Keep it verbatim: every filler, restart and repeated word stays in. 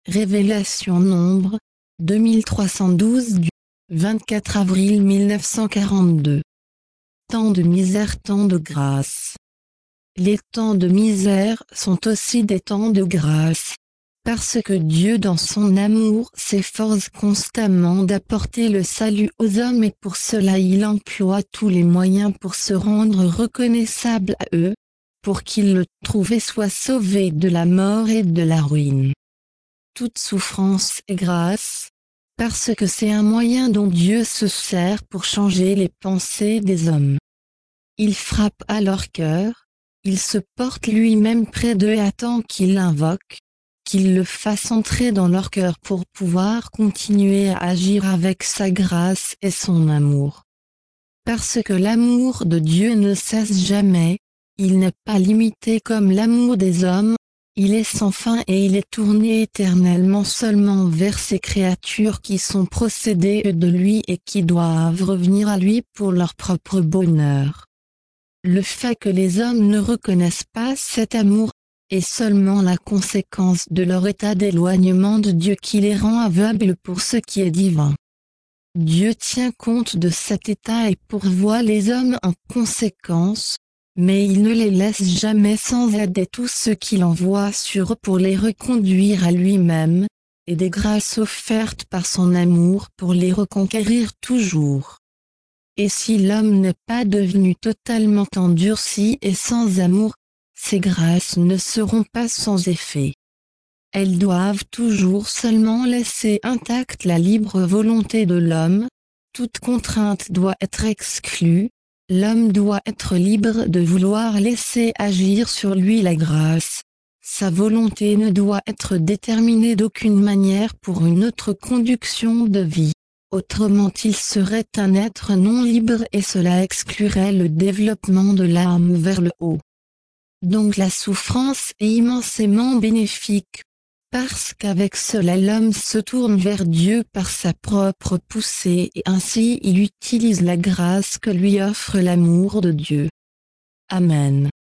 Révélation Nombre, deux mille trois cent douze du vingt-quatre avril mille neuf cent quarante-deux. Temps de misère, temps de grâce. Les temps de misère sont aussi des temps de grâce, parce que Dieu dans son amour s'efforce constamment d'apporter le salut aux hommes et pour cela il emploie tous les moyens pour se rendre reconnaissable à eux, pour qu'ils le trouvent et soient sauvés de la mort et de la ruine. Toute souffrance est grâce, parce que c'est un moyen dont Dieu se sert pour changer les pensées des hommes. Il frappe à leur cœur, il se porte lui-même près d'eux et attend qu'ils l'invoquent, qu'il le fasse entrer dans leur cœur pour pouvoir continuer à agir avec sa grâce et son amour. Parce que l'amour de Dieu ne cesse jamais, il n'est pas limité comme l'amour des hommes, il est sans fin et il est tourné éternellement seulement vers ces créatures qui sont procédées de lui et qui doivent revenir à lui pour leur propre bonheur. Le fait que les hommes ne reconnaissent pas cet amour est seulement la conséquence de leur état d'éloignement de Dieu qui les rend aveugles pour ce qui est divin. Dieu tient compte de cet état et pourvoit les hommes en conséquence, mais il ne les laisse jamais sans aider tous ceux qu'il envoie sur eux pour les reconduire à lui-même, et des grâces offertes par son amour pour les reconquérir toujours. Et si l'homme n'est pas devenu totalement endurci et sans amour, ces grâces ne seront pas sans effet. Elles doivent toujours seulement laisser intacte la libre volonté de l'homme, toute contrainte doit être exclue, l'homme doit être libre de vouloir laisser agir sur lui la grâce. Sa volonté ne doit être déterminée d'aucune manière pour une autre conduction de vie. Autrement il serait un être non libre et cela exclurait le développement de l'âme vers le haut. Donc la souffrance est immensément bénéfique, parce qu'avec cela l'homme se tourne vers Dieu par sa propre poussée et ainsi il utilise la grâce que lui offre l'amour de Dieu. Amen.